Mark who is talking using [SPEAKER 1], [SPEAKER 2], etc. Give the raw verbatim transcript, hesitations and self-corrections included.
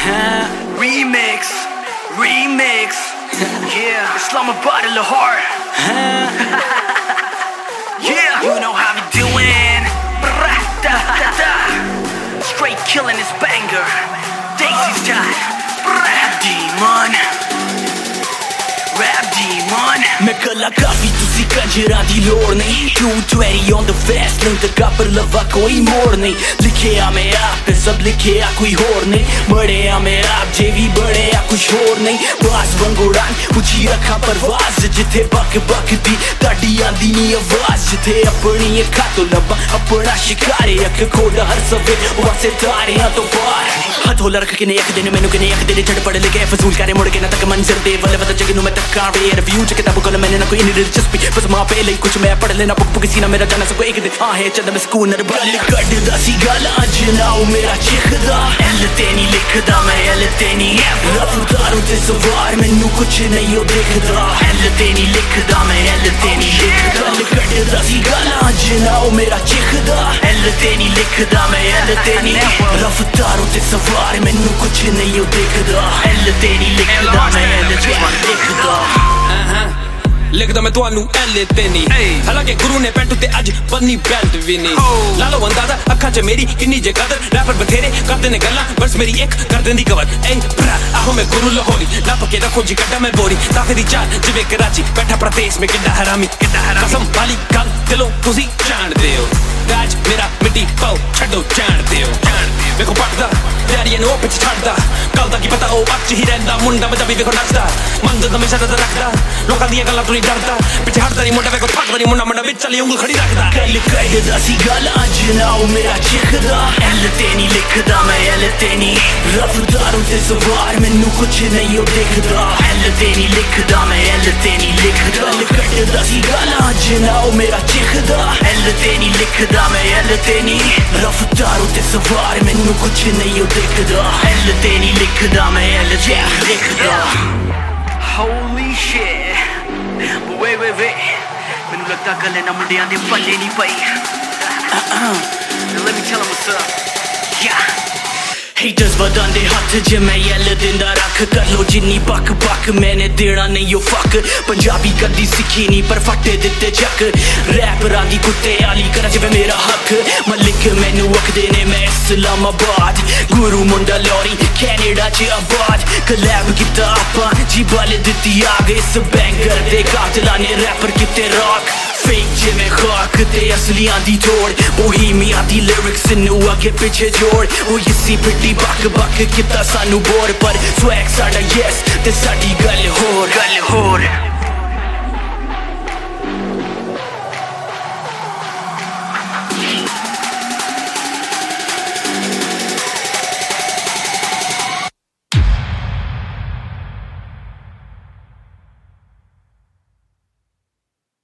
[SPEAKER 1] Remix, remix. Yeah, Islamabad, Lahore. Yeah, you know how we doing. Straight killing this banger. Daisy's time. Rap demon. Rap demon.
[SPEAKER 2] मैं कला काफी तुसी कंजरा दी लोड़ नहीं two twenty on the fast lane तक पर लवा कोई मोड़ नहीं लिखे आ मैं आप पे सब लिखे आ कोई होर नहीं बड़े आ मैं आप जे भी बड़े आ कुछ होर नहीं बास बंगोड़ान उची रखा परवाज जिथे बक बक दी ताड़ी आंदी नी आवाज जिथे अपनी अखा तो लबा अपना शिकारे अख खोड़ा हर सवे वासे तारे तो पार हथोला रख के ने एक दिन मैनू कने एक दिन झड़ पड़ लगे फजूल करे मुड़ के ना तक मंजर दे वाले पता जगनू मैं तक का रे रिव्यू च किताब को मैंने ना कोई दिलचस्पी बस मां पे ले कुछ मैं पढ़ लेना बुक बुक सीना मेरा जाना सब एक दिन हां है चंद मैं सुकून नर बल कड्डदा सी गाला जनाओ मेरा चिखदा एल तेनी लिखदा मैं एल तेनी रफ्तारों ते सवार मैनू कुछ नहीं ओ देखदा एल तेनी लिखदा मैं एल तेनी लिखदा कड्डदा सी गाला जनाओ मेरा चिखदा एल तेनी लिखदा मैं एल तेनी रफ्तारों ते सवार मैनू कुछ नहीं ओ देखदा एल तेनी लिखदा मैं एल तेनी लिखदा
[SPEAKER 3] लिखदा मैं तुहानू एल तेनी हालांकि गुरु ने पैंट ते अज बन्नी बेल्ट भी नहीं ला लो अंदाजा अखां च मेरी किन्नी जे कदर रैपर बथेरे करदे ने गल्लां बस मेरी एक कर देंदी कवर ए भरा आहो मैं गुरु लाहौरी नप के रखो जी कड्डा मैं बोरी ताफे दी चाल जिवें कराची बैठा प्रदेश में किड्डा हरामी किड्डा हरामी कसम वाली गल दिलों तुसी जाणदे हो राज मेरा मिट्टी पाओ छड्डो जाणदे हो जाणदे वेखो पटदा यारियां नू पिछ छड्डदा कल दा की पता ओ अच ही रहिंदा मुंडा मैं जबी वेखो नचदा मंद दा हमेशा दा रखदा लोकां दियां गल्लां तू डरदा पिछ हटदा नहीं मुंडा वेखो फटदा नहीं मुंडा मुंडा विच चली उंगल खड़ी रखदा
[SPEAKER 2] गल कड्डदा सी गाला जनाओ मेरा चिखदा एल तेनी लिखदा मैं एल तेनी रफ्तारों ते सवार मैनू कुछ नहीं ओ देखदा एल तेनी लिखदा मैं एल तेनी लिखदा कड्डदा सी गाला जनाओ मेरा चिखदा एल तेनी लिखदा मैं एल तेनी रफ्तारों ते सवार मैनू कुछ नहीं ओ देखदा एल तेनी लिखदा मैं एल तेनी लिखदा
[SPEAKER 1] Holy shit. But wait, wait, wait. मैनू लगदा गल्ले ना मुंडियां दे पल्ले नहीं पई. Now let me tell them what's up. Yeah.
[SPEAKER 2] Haters बदांदे हथ जे मैं यल दिंदा रख कर लो जिन्नी बक बक मैंने देना नहीं ओ फक पंजाबी कदी सिक्खी नहीं पर फट्टे दिते चक रैपरां दी कुत्ते आली करा जिवें मेरा हक मलिक मैनू आखदे ने मैं इस्लामाबाद गुरु मुंडा लौरी कैनेडा च आबाद कलैब कीता आपां जी बाले दित्ती आग इस बैंगर दे कातलां ने रैपर कीते रॉक फेक जिवें खाक ते असलियां दी तोड़ बोहीमिया दी लिरिक्स नू अगे पिछे जोड़ ओ यसी पिट्टी बक बक किता सानू बोर पर स्वैग साडा यस ते साडी गल होर
[SPEAKER 1] गल होर